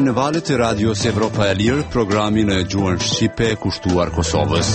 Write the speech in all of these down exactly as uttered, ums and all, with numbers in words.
në valët e radios Evropa e Lirë, programin e gjuhën shqipe kushtuar Kosovës.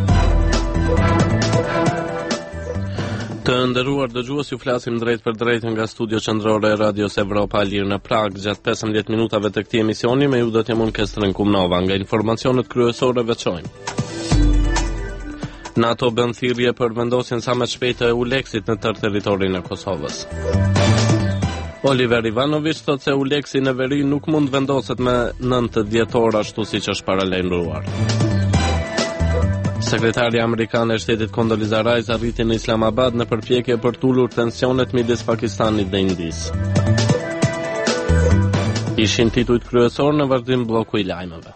Të nderuar dëgjues, ju flasim drejt për drejt nga studio qendrore e radios Evropa e Lirë në Prag. Gjatë pesëmbëdhjetë minutave të këtij emisioni me ju do të jam unë Kestren Kumnova. Nga informacionet kryesore veçojmë: NATO bën thirrje për vendosjen sa më shpejtë e Uleksit në tërë territorin e Kosovës. Oliver Ivanović thotë se Uleksi në veri nuk mund vendoset me nëntë dhjetor ashtu siç është paralajmëruar. Sekretari amerikan e shtetit Condoleezza Rice arriti në Islamabad në përpjekje për të ulur tensionet midis Pakistanit dhe Indisë. Ishin titujt kryesor në vazhdim bloku i lajmeve.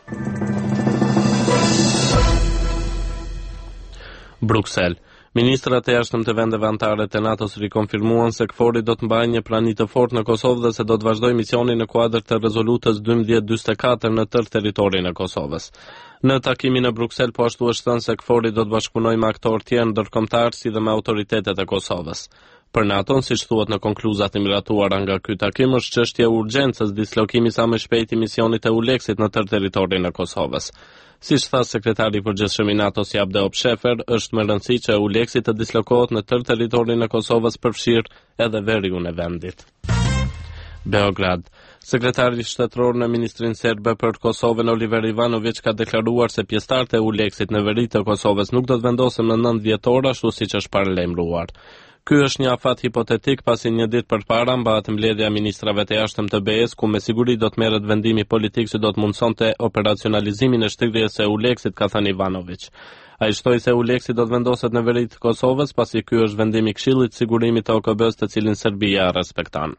Bruksel. Ministrat e jashtëm të vendeve anëtare të NATO-s rikonfirmuan se K F O R-i do të mbajë një prani të fortë në Kosovë dhe se do të vazhdojë misionin në kuadër të rezolutës dymbëdhjetë dymbëdhjetë e katër në tërë territorin e Kosovës. Në takimin në Bruksel po ashtu është thënë se K F O R-i do të bashkëpunojë me aktorë tjerë ndërkombëtar si dhe me autoritetet e Kosovës. Për NATO, siç thuhet në konkluzat e miratuara nga ky takim, është çështje e urgjencës dislokimi sa më shpejt i misionit të Uleksit në tërë territorin e Kosovës. Siç tha sekretari i përgjithshëm i NATO-s Abdel Shefer, është më rëndësi që Uleksi të dislokohet në tërë territorin e Kosovës, përfshirë edhe veriun e vendit. Beograd. Sekretari shtetëror në Ministrinë Serbe për Kosovën Oliver Ivanović ka deklaruar se pjesëtarët e Uleksit në veri të Kosovës nuk do të vendosen në nëntë dhjetor ashtu siç është paralajmëruar. Ky është një afat hipotetik pasi një ditë përpara mbahet mbledhja e ministrave të jashtëm të B E S ku me siguri do të merret vendimi politik që do të mundsonte operacionalizimin e shtrydhjes së Uleksit, ka thënë Ivanović. Ai shtoi se Uleksi do të vendoset në veri të Kosovës pasi ky është vendimi i Këshillit të Sigurimit të O K B-s, të cilin Serbia respekton.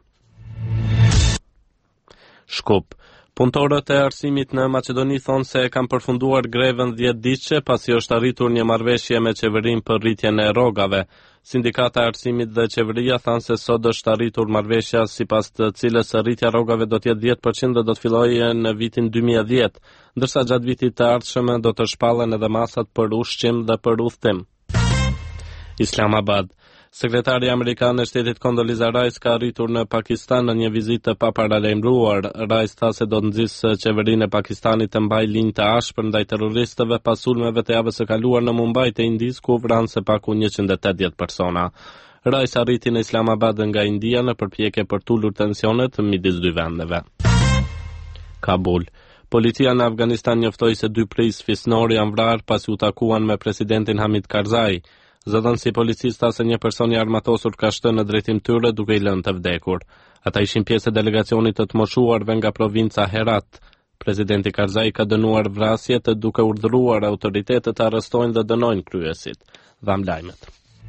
Shkup. Punëtorët e arsimit në Maqedoni thonë se kanë përfunduar greven dhjetë ditëshe pasi është arritur një marrëveshje me qeverinë për rritjen e rrogave. Sindikata e arsimit dhe qeveria thanë se sot është arritur marrëveshja sipas të cilës rritja rrogave do të jetë dhjetë përqind dhe do të fillojë në vitin dy mijë e dhjetë, ndërsa gjatë vitit të ardhshëm do të shpallen edhe masat për ushqim dhe për udhtim. Islamabad. Sekretari amerikan e shtetit Condoleezza Rice ka arritur në Pakistan në një vizitë të paparalajmëruar. Rice tha se do të nxjisë qeverinë e Pakistanit të mbajë linjë të ashpër ndaj terroristëve pas sulmeve të javës së kaluar në Mumbai të Indisë, ku vranë së paku njëqind e tetëdhjetë persona. Rice arriti në Islamabad nga India në përpjekje për të ulur tensionet midis dy vendeve. Kabul. Policia në Afganistan njoftoi se dy prisë fisnor janë vrarë pasi u takuan me presidentin Hamid Karzai. Zëdhënësi policisë tha se një person i armatosur ka shënë në drejtim tyre duke i lënë të vdekur. Ata ishin pjesë e delegacionit të të moshuarve nga provinca Herat. Presidenti Karzai ka dënuar vrasjet duke urdhëruar autoritetet të arrestojnë dhe dënojnë kryesit. Dham lajmet.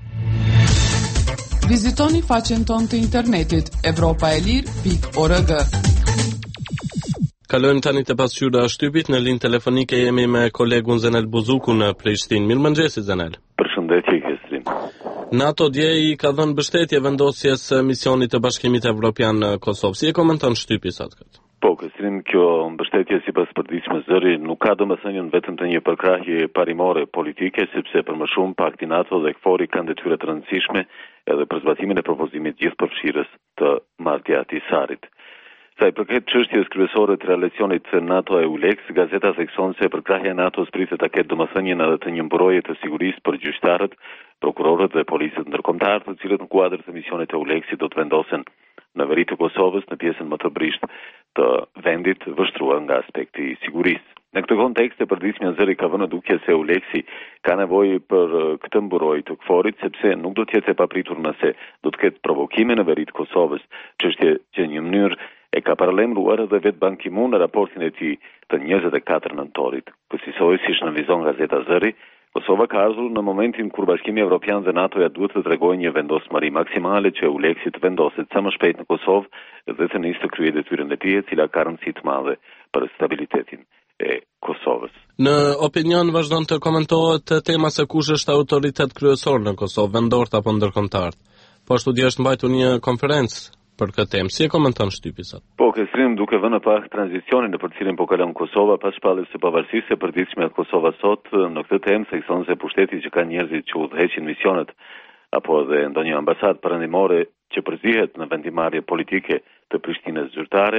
Vizitoni faqen tonë të internetit evropaelir pikë org. Kalojmë tani të pasqyra shtypit. Në linjë telefonike jemi me kolegun Zenel Buzuku në Prishtinë. Mirëmëngjesi Zenel. Përshëndetje Kestrin. NATO dje i ka dhënë mbështetje vendosjes misionit të Bashkimit Evropian në Kosovë. Si e komenton shtypi sot këtë? Po, Kestrin, kjo mbështetje sipas përditshme zëri nuk ka domethënien vetëm të një përkrahje parimore politike, sepse për më shumë pakti NATO dhe K F O R-i kanë detyra të rëndësishme edhe për zbatimin e propozimit gjithëpërfshirës të marrëdhënies të Isarit. Sa i përket çështjes kryesore të relacionit NATO e Uleks, gazeta thekson se përkrahja e NATO-s pritet ta ketë domethënien edhe të një mburoje të sigurisë për gjyqtarët, prokurorët dhe policët ndërkombëtar, të cilët në kuadër të misionit të Uleksit do të vendosen në veri të Kosovës në pjesën më të brisht të vendit vështruar nga aspekti i sigurisë. Në këtë kontekst e përditshmja zëri ka vënë duke se Uleksi ka nevojë për këtë mburojë të K F O R-it, sepse nuk do të jetë e papritur nëse do të ketë provokime në veri të Kosovës, çështje që në një mënyrë e ka paralajmëruar edhe vetë Ban Ki-moon në raportin e tij të njëzet e katër nëntorit. Kësaj si shënvizon gazeta Zëri, Kosova ka ardhur në momentin kur Bashkimi Evropian dhe NATO-ja duhet të tregojnë një vendosmëri maksimale që Uleksi të vendoset sa më shpejt në Kosovë dhe të nisë të kryejë detyrën e tij, e cila ka rëndësi të madhe për stabilitetin e Kosovës. Në opinion vazhdon të komentohet tema se kush është autoritet kryesor në Kosovë, vendor apo ndërkombëtar. Po ashtu dje është mbajtur një konferencë për këtë temë. Si e komenton shtypi sot? Po, Kestrim, duke vënë pak tranzicionin në për cilin po kalon Kosova pas shpalljes së pavarësisë së përditshme të Kosovës sot, në këtë temë thekson se pushteti që ka njerëzit që udhëheqin misionet apo edhe ndonjë ambasadë perëndimore që përzihet në vendimarrje politike të Prishtinës zyrtare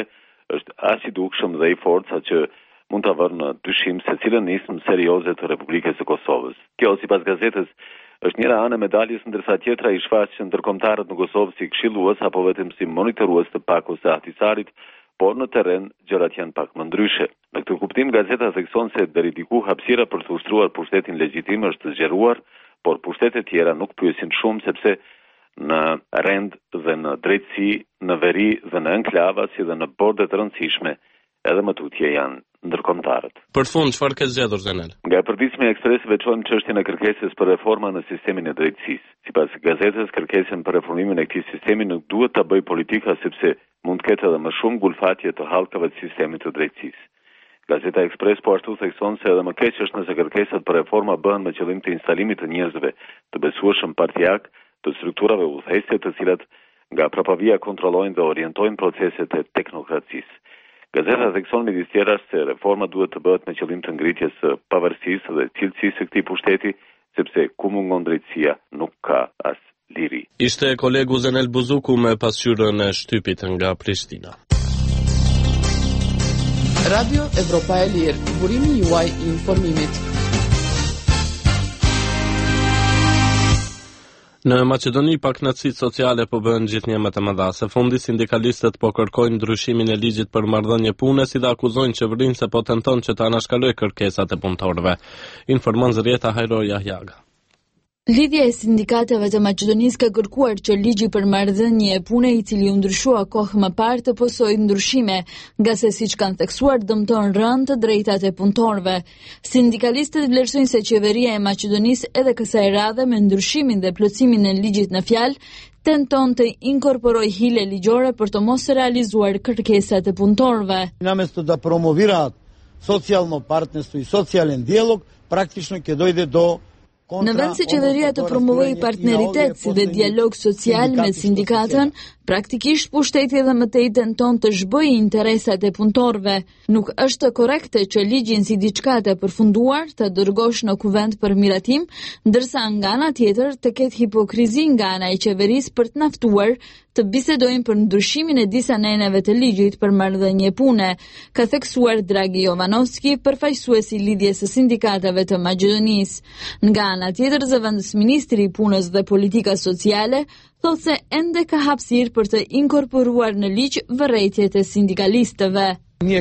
është aq i dukshëm dhe i fortë sa që mund ta vënë në dyshim se cilën nismë serioze të Republikës së Kosovës. Kjo sipas gazetës është njëra anë e medaljes, ndërsa tjetra i shfaq që ndërkombëtarët në Kosovë si këshillues apo vetëm si monitorues të Pakos së Ahtisarit, por në terren gjërat janë pak më ndryshe. Në këtë kuptim gazeta thekson se deri diku hapësira për të ushtruar pushtetin legjitim është zgjeruar, por pushtetet tjera nuk pyesin shumë sepse në rend dhe në drejtësi, në veri dhe në enklava si dhe në borde të rëndësishme, edhe më tutje janë ndërkombëtarët. Për fund, çfarë ke zgjedhur Zenel? Nga përditshmja e Ekspresit veçojmë çështjen e kërkesës për reforma në sistemin e drejtësisë. Sipas gazetës, kërkesën për reformimin e këtij sistemi nuk duhet ta bëjë politika sepse mund të ketë edhe më shumë gulfatje të hallkave të sistemit të drejtësisë. Gazeta Ekspres po ashtu thekson se edhe më keq është nëse kërkesat për reforma bëhen me qëllim të instalimit të njerëzve të besueshëm partijak, të strukturave udhëheqëse të cilat nga prapavia kontrollojnë dhe orientojnë proceset e teknokracisë. Gazeta thekson midis tjerash se reforma duhet të bëhet me qëllim të ngritjes së pavarësisë dhe cilësisë së këtij pushteti, sepse ku mungon drejtësia nuk ka as liri. Ishte kolegu Zenel Buzuku me pasqyrën e shtypit nga Prishtina. Radio Evropa e Lirë, burimi juaj i informimit. Në Maqedoni pakënaqësitë sociale po bëhen gjithnjë më të mëdha. Së fundi sindikalistët po kërkojnë ndryshimin e ligjit për marrëdhënie pune, si dhe akuzojnë qeverinë se po tenton që të anashkalojë kërkesat e punëtorëve. Informon Zrieta Hajro Jahjaga. Lidhja e sindikatave të Maqedonisë ka kërkuar që ligji për marrëdhënie e pune, i cili u ndryshua kohë më parë, të pësojë ndryshime, nga se siç kanë theksuar dëmton rënd të drejtat e punëtorëve. Sindikalistët vlerësojnë se qeveria e Maqedonisë edhe kësaj radhe me ndryshimin dhe plotësimin e ligjit në fjalë tenton të inkorporojë hile ligjore për të mos realizuar kërkesat e punëtorëve. Наместо да промовираат социјално партнерство и социјален диалог, практично ќе дојде до Në vend se qeveria të promovojë partneritet si dhe dialog social me sindikatën, praktikisht pushteti edhe më tej tenton të zhbojë interesat e punëtorëve. Nuk është korrekte që ligjin si diçka të përfunduar të dërgosh në kuvend për miratim, ndërsa nga ana tjetër të ketë hipokrizi nga ana e qeverisë për të naftuar të bisedojnë për ndryshimin e disa neneve të ligjit për marrëdhënie pune, ka theksuar Dragi Jovanovski, përfaqësuesi i lidhjes së sindikatave të Maqedonisë. Nga ana tjetër, zëvendësministri i punës dhe politika sociale thotë se ende ka hapësirë për të inkorporuar në ligj vërejtjet e sindikalistëve. Ne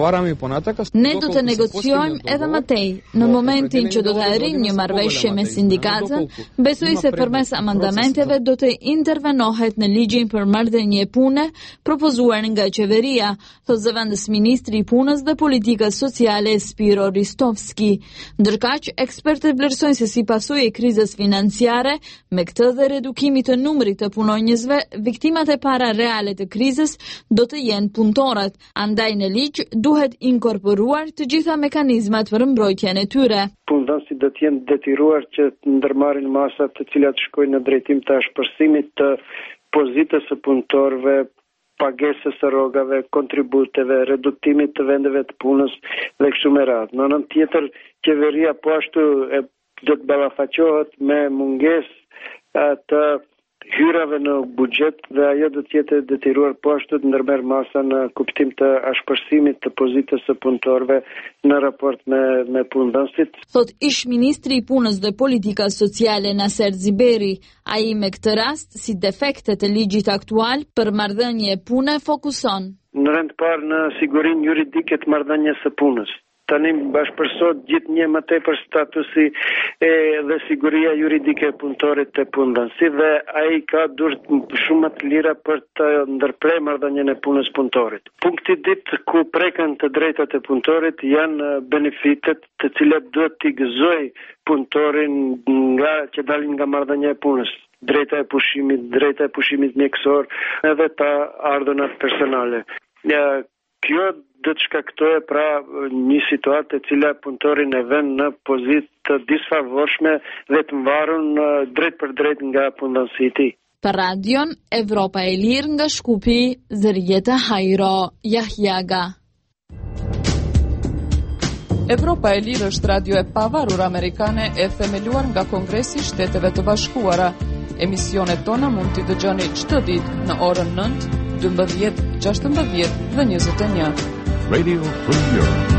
do të negociojmë edhe më tej. Në momentin që do të arrijmë një marrëveshje me sindikatën, besoj se përmes amendamenteve do të intervenohet në ligjin për marrëdhënie pune propozuar nga qeveria, thotë zëvendësministri i punës dhe politikës sociale Spiro Ristovski. Ndërkaq, ekspertët vlerësojnë se si pasojë e krizës financiare, me këtë dhe redukimit të numrit të punonjësve, viktimat e para reale të krizës do të jenë punëtorët. Andaj në ligj duhet inkorporuar të gjitha mekanizmat për mbrojtjen e tyre. Punëdhënësit do të jenë detyruar që të ndërmarrin masa të cilat shkojnë në drejtim të ashpërsimit të pozitës së punëtorëve, pagesës së rrogave, kontributeve, reduktimit të vendeve të punës dhe kështu me radhë. Në anën tjetër, qeveria po ashtu e, do të ballafaqohet me mungesë të hyrave në buxhet dhe ajo do të jetë detyruar po ashtu të ndërmerr masa në kuptim të ashpërsimit të pozitës së punëtorëve në raport me me punëdhënësit. Thot ish ministri i punës dhe politika sociale Naser Ziberi, ai me këtë rast si defektet e ligjit aktual për marrëdhënie pune fokuson. Në rend parë në sigurinë juridike të marrëdhënies së punës. Tani bashkëpërsohet gjithnjë më tepër statusi e dhe siguria juridike e punëtorit të punëdhënësit dhe ai ka durë shumë më të lira për të ndërprerë marrëdhënien e punës punëtorit. Punkti dytë ku preken të drejtat e punëtorit janë benefitet të cilat duhet t'i gëzojë punëtorin nga që dalin nga marrëdhënia e punës. Drejta e pushimit, drejta e pushimit mjekësor edhe të ardhunat personale. Ja, kjo do të shkaktojë pra një situatë e cila punëtorin e vën në pozitë të disfavorshme dhe të mbarur drejt për drejt nga punëdhënësi i tij. Për radion Evropa e Lirë nga Shkupi, Zërjeta Hajro Jahjaga. Evropa e Lirë është radio e pavarur amerikane e themeluar nga Kongresi i Shteteve të Bashkuara. Emisionet tona mund t'i dëgjoni çdo ditë në orën nëntë dymbëdhjetë, gjashtëmbëdhjetë dhe njëzet e një. Radio Free Europe.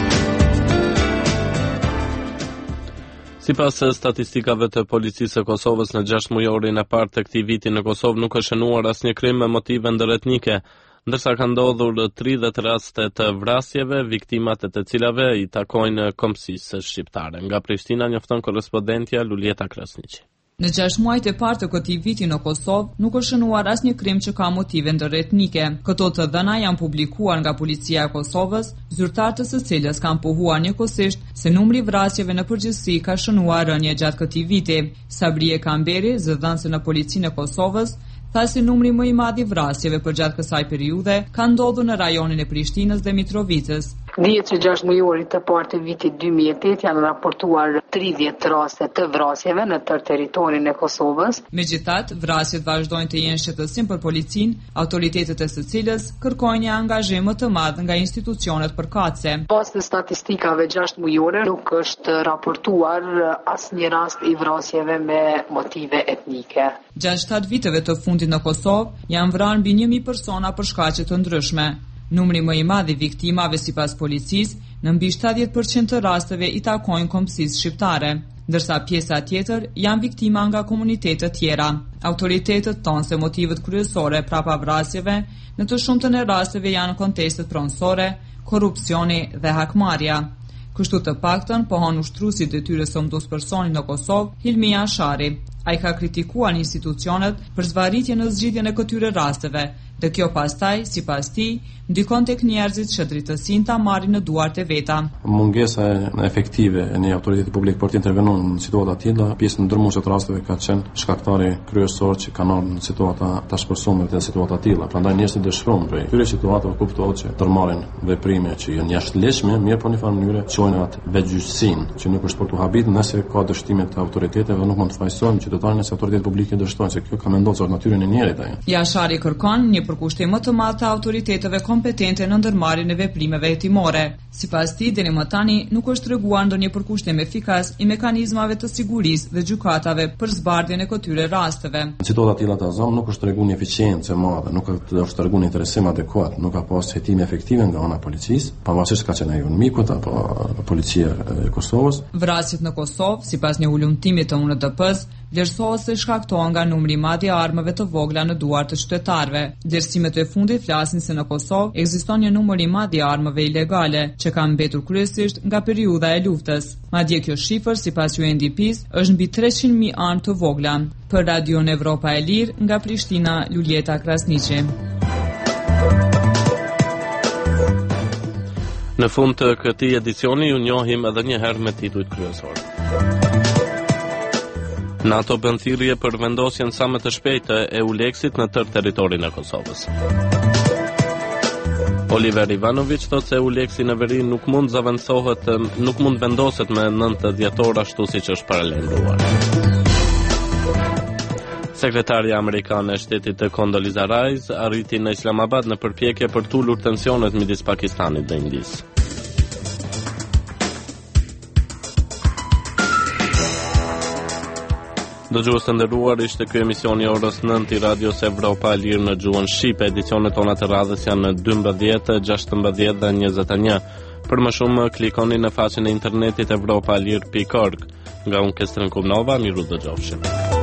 Sipas statistikave të policisë së Kosovës, në gjashtë mujorin e parë të këtij viti në Kosovë nuk është shënuar asnjë krim me motive ndërretnike, ndërsa ka ndodhur tridhjetë raste të vrasjeve, viktimat e të cilave i takojnë kombësisë shqiptare. Nga Prishtina njofton korrespondentja Lulieta Krasniqi. Në gjashtë muajt e parë të këtij viti në Kosovë nuk është shënuar asnjë krim që ka motive ndërretnike. Këto të dhëna janë publikuar nga Policia e Kosovës, zyrtarët e së cilës kanë pohuar njëkohësisht se numri i vrasjeve në përgjithësi ka shënuar rënje gjatë këtij viti. Sabrie Kamberi, zëdhënëse në Policinë e Kosovës, tha se numri më i madh i vrasjeve përgjatë kësaj periudhe ka ndodhur në rajonin e Prishtinës dhe Mitrovicës. Dihet se gjashtë mujorit të parë të vitit dy mijë e tetë janë raportuar tridhjetë raste të vrasjeve në tërë territorin e Kosovës. Megjithatë, vrasjet vazhdojnë të jenë shqetësim për policinë, autoritetet e së cilës kërkojnë një angazhim më të madh nga institucionet përkatëse. Pas të statistikave gjashtë mujore nuk është raportuar asnjë rast i vrasjeve me motive etnike. Gjatë shtatë viteve të fundit në Kosovë janë vrarë mbi një mijë persona për shkaqe të ndryshme. Numri më i madh i viktimave sipas policisë, në mbi shtatëdhjetë përqind të rasteve i takojnë kombësisë shqiptare, ndërsa pjesa tjetër janë viktima nga komunitete tjera. Autoritetet thonë se motivet kryesore prapa vrasjeve në të shumtën e rasteve janë kontestet pronësore, korrupsioni dhe hakmarrja. Kështu të paktën pohon ushtruesi i detyrës së mbuspersonin në Kosovë, Hilmi Ashari. Ai ka kritikuar institucionet për zvarritje në zgjidhjen e këtyre rasteve, dhe kjo pastaj, sipas tij, ndikon tek njerëzit që drejtësinë ta marrin në duart e veta. Mungesa efektive e një autoriteti publik për të intervenuar në situata të tilla, pjesë ndërmuese të rasteve ka qenë shkaktari kryesor që kanë ardhur në situata të shpërsuar të situata të tilla. Prandaj njerëzit dëshirojnë prej këtyre situatave kuptohet që ndërmarrin veprime që janë jashtëligjshme, mirë po në një farë mënyrë çojnë atë vetgjyqësinë, që nuk është për të habit nëse ka dështime të autoriteteve, nuk mund të fajsojmë qytetarët nëse autoritetet publike dështojnë se kjo ka mendosur natyrën e njerit ai. Jashari kërkon një përkushtim më të madh të autoriteteve kompetente në ndërmarrjen e veprimeve hetimore. Sipas tij, deri më tani nuk është treguar ndonjë përkushtim efikas i mekanizmave të sigurisë dhe gjykatave për zbardhjen e këtyre rasteve. Në situata të tilla të azam nuk është treguar një eficiencë e madhe, nuk është treguar një interesim adekuat, nuk ka pas hetime efektive nga ana e policisë, pavarësisht ka qenë ajo mikut apo policia e Kosovës. Vrasjet në Kosovë, sipas një ulëmtimi të U N D P-s, vlerësohet se shkaktohen nga numri i madh i armëve të vogla në duart të qytetarëve. Vlerësimet e fundit flasin se në Kosovë ekziston një numër i madh i armëve ilegale, që kanë mbetur kryesisht nga periudha e luftës. Madje kjo shifër, sipas U N D P-s, është mbi treqind mijë armë të vogla. Për Radion Evropa e Lirë, nga Prishtina, Lulieta Krasniqi. Në fund të këtij edicioni ju njohim edhe një herë me titujt kryesor. NATO bën thirrje për vendosjen sa më të shpejtë e EULEX-it në tërë territorin e Kosovës. Oliver Ivanović thotë se EULEX-i në veri nuk mund zaventsohet, nuk mund vendoset me nëntë dhjetor ashtu siç është paralajmëruar. Sekretarja amerikane e shtetit të Condoleezza Rice arriti në Islamabad në përpjekje për të ulur tensionet midis Pakistanit dhe Indisë. Dëgjues të nderuar, ishte ky emisioni orës nëntë i Radios Evropa e Lirë në gjuhën shqipe. Edicionet tona të radhës janë në dymbëdhjetë, gjashtëmbëdhjetë dhe njëzet e një. Për më shumë klikoni në faqen e internetit evropalirë pikë org. Nga unë Kestren Kumnova, miru dëgjofshim.